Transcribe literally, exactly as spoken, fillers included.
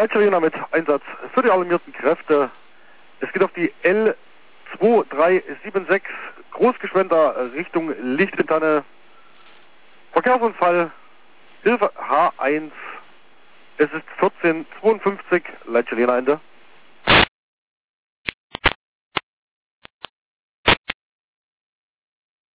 Leitscharena mit Einsatz für die alarmierten Kräfte. Es geht auf die L zwei drei sieben sechs, Großgeschwender Richtung Lichtentanne. Verkehrsunfall, Hilfe H eins. Es ist vierzehn zweiundfünfzig, Leitscharena Ende.